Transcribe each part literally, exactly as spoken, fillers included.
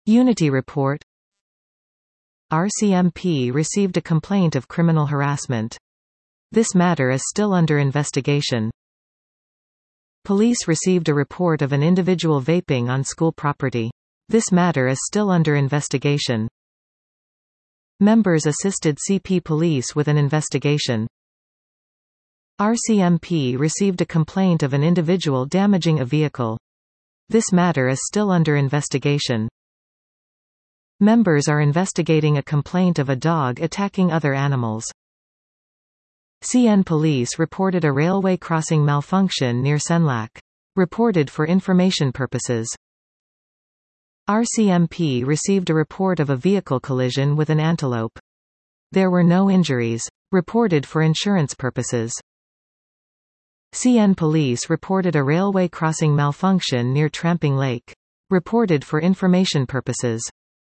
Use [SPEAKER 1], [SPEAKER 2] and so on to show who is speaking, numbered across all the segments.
[SPEAKER 1] Unity report. R C M P received a complaint of criminal harassment. This matter is still under investigation. Police received a report of an individual vaping on school property. This matter is still under investigation. Members assisted C P Police with an investigation. R C M P received a complaint of an individual damaging a vehicle. This matter is still under investigation. Members are investigating a complaint of a dog attacking other animals. C N Police reported a railway crossing malfunction near Senlac. Reported for information purposes. R C M P received a report of a vehicle collision with an antelope. There were no injuries. Reported for insurance purposes. C N Police reported a railway crossing malfunction near Tramping Lake. Reported for information purposes.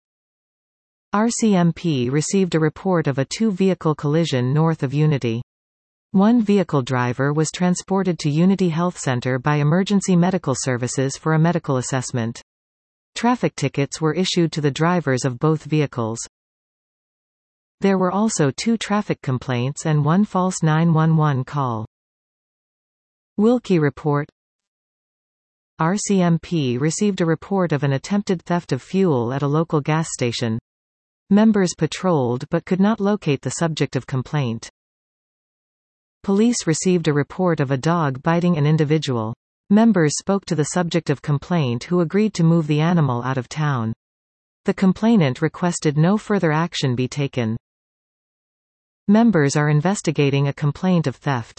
[SPEAKER 1] R C M P received a report of a two-vehicle collision north of Unity. One vehicle driver was transported to Unity Health Center by emergency medical services for a medical assessment. Traffic tickets were issued to the drivers of both vehicles. There were also two traffic complaints and one false nine one one call. Wilkie report. R C M P received a report of an attempted theft of fuel at a local gas station. Members patrolled but could not locate the subject of complaint. Police received a report of a dog biting an individual. Members spoke to the subject of complaint who agreed to move the animal out of town. The complainant requested no further action be taken. Members are investigating a complaint of theft.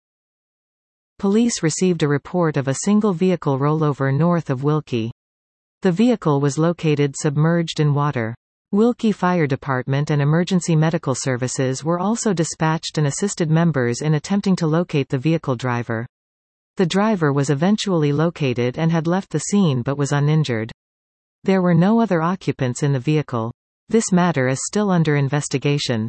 [SPEAKER 1] Police received a report of a single vehicle rollover north of Wilkie. The vehicle was located submerged in water. Wilkie Fire Department and emergency medical services were also dispatched and assisted members in attempting to locate the vehicle driver. The driver was eventually located and had left the scene but was uninjured. There were no other occupants in the vehicle. This matter is still under investigation.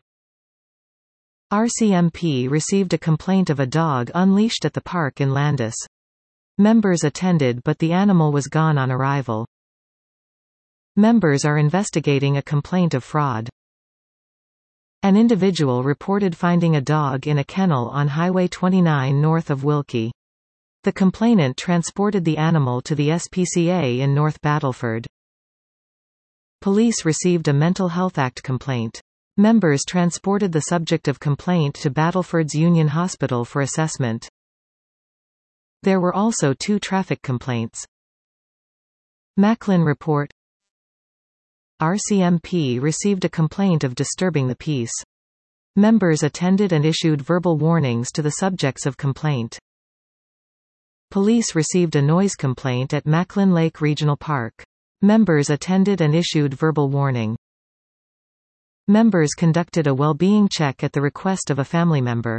[SPEAKER 1] R C M P received a complaint of a dog unleashed at the park in Landis. Members attended but the animal was gone on arrival. Members are investigating a complaint of fraud. An individual reported finding a dog in a kennel on Highway twenty-nine north of Wilkie. The complainant transported the animal to the S P C A in North Battleford. Police received a Mental Health Act complaint. Members transported the subject of complaint to Battleford's Union Hospital for assessment. There were also two traffic complaints. Macklin report. R C M P received a complaint of disturbing the peace. Members attended and issued verbal warnings to the subjects of complaint. Police received a noise complaint at Macklin Lake Regional Park. Members attended and issued verbal warning. Members conducted a well-being check at the request of a family member.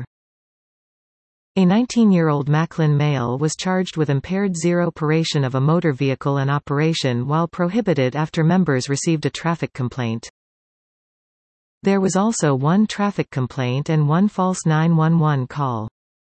[SPEAKER 1] A nineteen-year-old Macklin male was charged with impaired zero-operation of a motor vehicle and operation while prohibited after members received a traffic complaint. There was also one traffic complaint and one false nine one one call.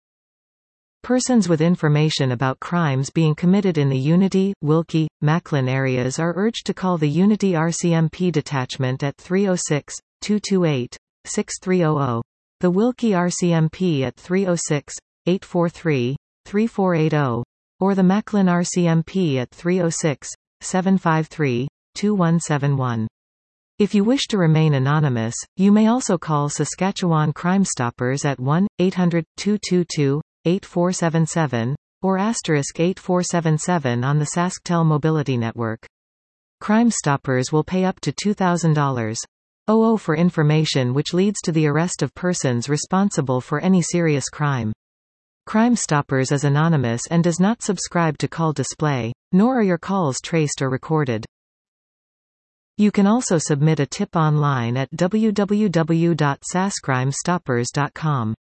[SPEAKER 1] Persons with information about crimes being committed in the Unity, Wilkie, Macklin areas are urged to call the Unity R C M P detachment at three oh six, two two eight, six three zero zero, the Wilkie R C M P at three oh six, eight four three, three four eight zero, or the Macklin R C M P at three oh six, seven five three, two one seven one. If you wish to remain anonymous, you may also call Saskatchewan Crime Stoppers at one eight hundred, two two two, eight four seven seven, or asterisk eight four seven seven on the SaskTel Mobility Network. Crime Stoppers will pay up to two thousand dollars for information which leads to the arrest of persons responsible for any serious crime. Crime Stoppers is anonymous and does not subscribe to call display, nor are your calls traced or recorded. You can also submit a tip online at w w w dot saskcrimestoppers dot com.